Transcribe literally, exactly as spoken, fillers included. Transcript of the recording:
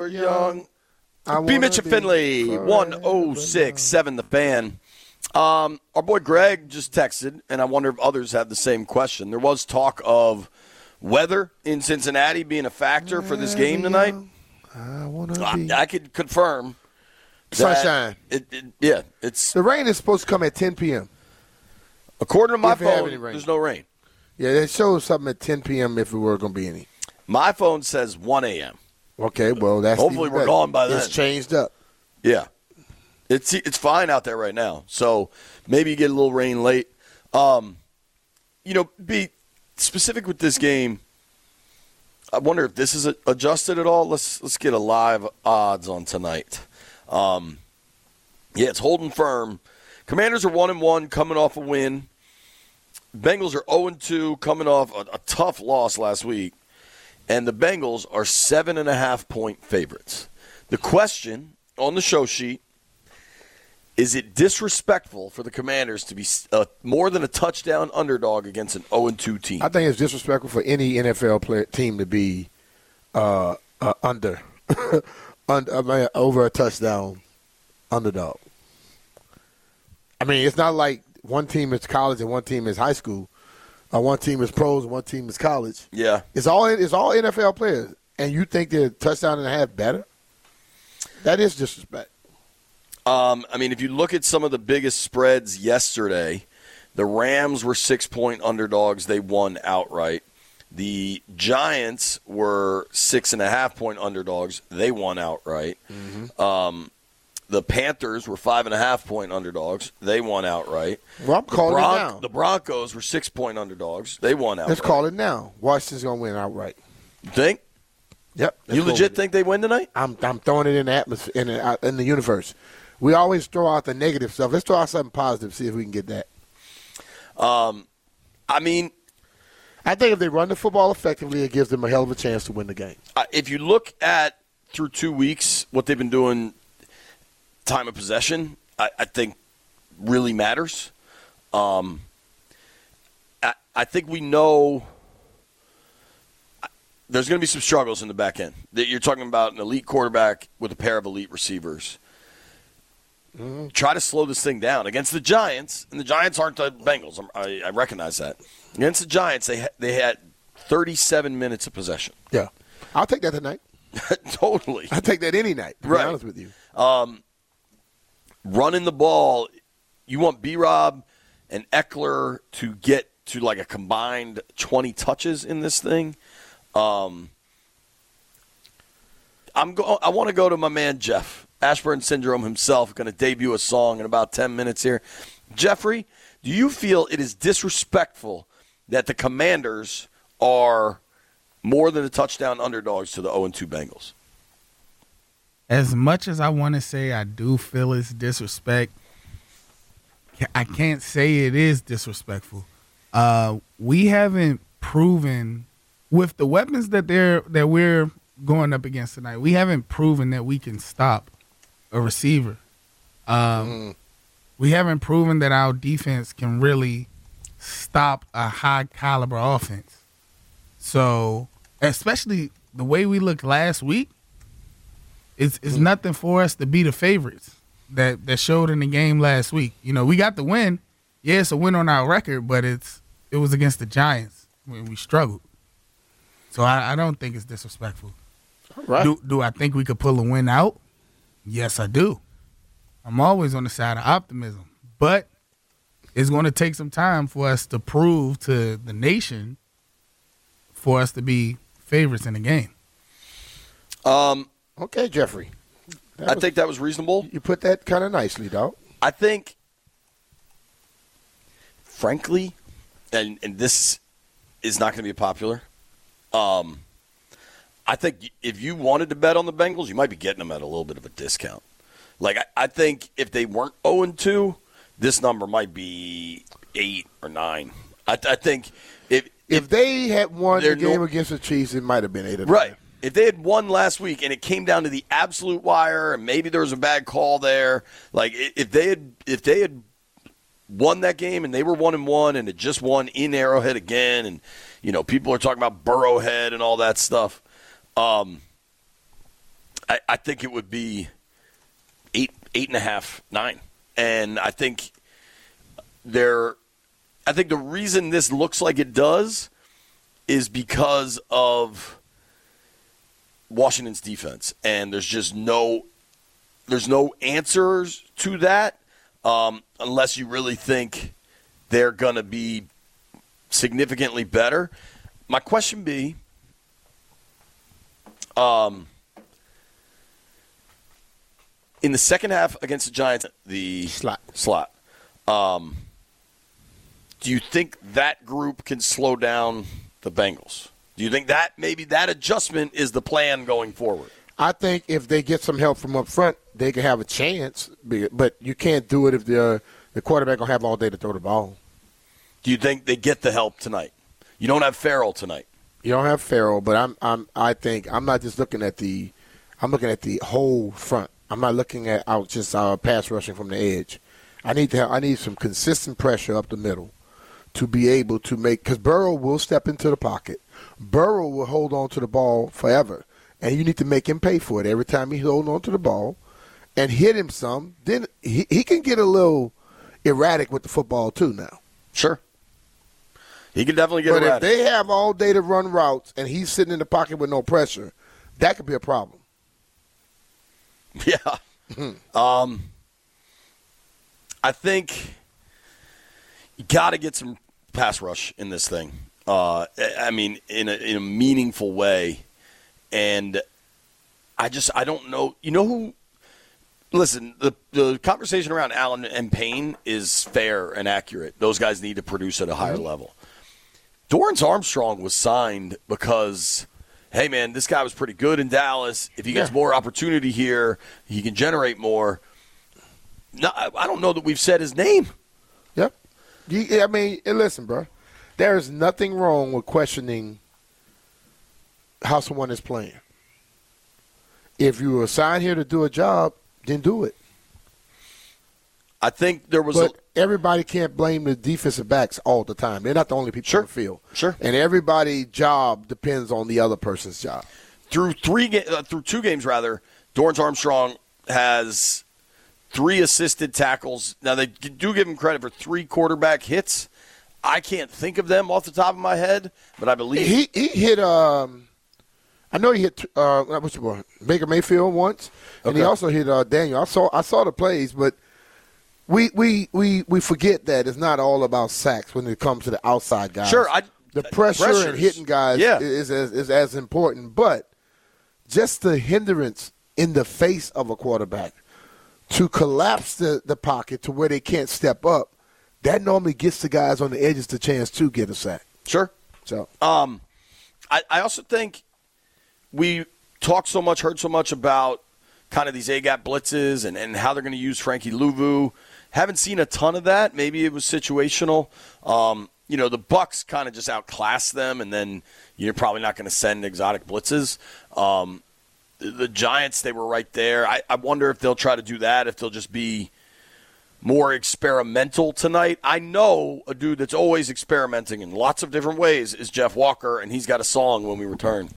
forever young. I B. Mitch and Finley, one oh six point seven The Fan. Um, our boy Greg just texted, and I wonder if others have the same question. There was talk of weather in Cincinnati being a factor for this game tonight. I want to I, be. I could confirm. Sunshine. It, it, yeah, it's The rain is supposed to come at ten p.m. according to my If it have phone, any rain. there's no rain. Yeah, it shows something at ten p.m. if it were going to be any. My phone says one a.m. Okay, well, that's Hopefully even we're better. gone by then. It's changed up. Yeah. It's it's fine out there right now. So maybe you get a little rain late. Um, you know, be specific with this game. I wonder if this is adjusted at all. Let's let's get a live odds on tonight. Um, yeah, it's holding firm. Commanders are one and one, coming off a win. Bengals are zero and two, coming off a, a tough loss last week. And the Bengals are seven and a half point favorites. The question on the show sheet: is it disrespectful for the Commanders to be uh, more than a touchdown underdog against an zero and two team? I think it's disrespectful for any N F L player, team to be uh, uh, under, under I mean, over a touchdown underdog. I mean, it's not like one team is college and one team is high school. Uh, one team is pros and one team is college. Yeah. It's all it's all N F L players. And you think they're a touchdown and a half better? That is disrespect. Um, I mean, if you look at some of the biggest spreads yesterday, the Rams were six-point underdogs. They won outright. The Giants were six-and-a-half-point underdogs. They won outright. Mm-hmm. Um, the Panthers were five-and-a-half-point underdogs. They won outright. Well, I'm calling Bron- it now. The Broncos were six-point underdogs. They won outright. Let's call it now. Washington's going to win outright. You think? Yep. You legit think they win tonight? I'm I'm throwing it in the atmosphere, in the, in the universe. We always throw out the negative stuff. Let's throw out something positive, see if we can get that. Um, I mean, I think if they run the football effectively, it gives them a hell of a chance to win the game. uh, if you look at through two weeks what they've been doing, time of possession, I, I think really matters. Um, I, I think we know there's going to be some struggles in the back end. That you're talking about an elite quarterback with a pair of elite receivers. Mm-hmm. Try to slow this thing down against the Giants, and the Giants aren't the Bengals. I, I recognize that. Against the Giants, they ha- they had thirty-seven minutes of possession. Yeah, I'll take that tonight. Totally, I'll take that any night. To right. be honest with you, um, running the ball, you want B-Rob and Eckler to get to like a combined twenty touches in this thing. Um, I'm go- I want to go to my man Jeff. Ashburn Syndrome himself going to debut a song in about ten minutes here. Jeffrey, do you feel it is disrespectful that the Commanders are more than a touchdown underdogs to the oh and two Bengals? As much as I want to say I do feel it's disrespect, I can't say it is disrespectful. Uh, we haven't proven with the weapons that they're that we're going up against tonight. We haven't proven that we can stop a receiver. Um, mm. We haven't proven that our defense can really stop a high caliber offense. So, especially the way we looked last week, it's it's mm. nothing for us to be the favorites that that showed in the game last week. You know, we got the win. Yeah, it's a win on our record, but it's it was against the Giants when we struggled. So I, I don't think it's disrespectful. Right. Do do I think we could pull a win out? Yes, I do. I'm always on the side of optimism. But it's going to take some time for us to prove to the nation for us to be favorites in the game. Um, okay, Jeffrey. That I was, think that was reasonable. You put that kind of nicely, dog. I think, frankly, and, and this is not going to be popular, um, I think if you wanted to bet on the Bengals, you might be getting them at a little bit of a discount. Like, I, I think if they weren't oh and two, this number might be eight or nine. I, I think if, if if they had won the game no, against the Chiefs, it might have been eight or nine. Right. If they had won last week and it came down to the absolute wire and maybe there was a bad call there, like if they had if they had won that game and they were one and one and it just won in Arrowhead again, and you know people are talking about Burrowhead and all that stuff. Um, I, I think it would be eight, eight and a half, nine. And I think there, I think the reason this looks like it does is because of Washington's defense. And there's just no, there's no answers to that um, unless you really think they're going to be significantly better. My question be, um, in the second half against the Giants, the Slot. slot, um, do you think that group can slow down the Bengals? Do you think that maybe that adjustment is the plan going forward? I think if they get some help from up front, they can have a chance. But you can't do it if the the quarterback will have all day to throw the ball. Do you think they get the help tonight? You don't have Farrell tonight. You don't have Farrell, but I'm I'm I think I'm not just looking at the I'm looking at the whole front. I'm not looking at out just uh, pass rushing from the edge. I need to have, I need some consistent pressure up the middle to be able to make, because Burrow will step into the pocket. Burrow will hold on to the ball forever, and you need to make him pay for it every time he holds on to the ball and hit him some. Then he, he can get a little erratic with the football too now. Sure. He can definitely get But erratic. if they have all day to run routes and he's sitting in the pocket with no pressure, that could be a problem. Yeah. um, I think you got to get some pass rush in this thing. Uh, I mean, in a, in a meaningful way. And I just, I don't know. You know who? Listen, the, the conversation around Allen and Payne is fair and accurate. Those guys need to produce at a higher mm-hmm. level. Dorrance Armstrong was signed because, hey, man, this guy was pretty good in Dallas. If he gets yeah. more opportunity here, he can generate more. No, I don't know that we've said his name. Yep. You, I mean, listen, bro. There is nothing wrong with questioning how someone is playing. If you were assigned here to do a job, then do it. I think there was but a – everybody can't blame the defensive backs all the time. They're not the only people sure. on the field. Sure. And everybody's job depends on the other person's job. Through three, ga- uh, through two games rather, Dorrance Armstrong has three assisted tackles. Now they do give him credit for three quarterback hits. I can't think of them off the top of my head, but I believe he he hit. Um, I know he hit. Uh, what's your boy? Baker Mayfield once, and okay. he also hit uh, Daniel. I saw I saw the plays, but. We, we we we forget that it's not all about sacks when it comes to the outside guys. Sure, I, the pressure pressures. and hitting guys yeah. is, is, is as important. But just the hindrance in the face of a quarterback to collapse the, the pocket to where they can't step up, that normally gets the guys on the edges the chance to get a sack. Sure. So, um, I, I also think we talked so much, heard so much about kind of these A-gap blitzes and, and how they're going to use Frankie Louvu. Haven't seen a ton of that. Maybe it was situational. Um, you know, the Bucks kind of just outclassed them, and then you're probably not going to send exotic blitzes. Um, the, the Giants, they were right there. I, I wonder if they'll try to do that, if they'll just be more experimental tonight. I know a dude that's always experimenting in lots of different ways is Jeff Walker, and he's got a song when we return.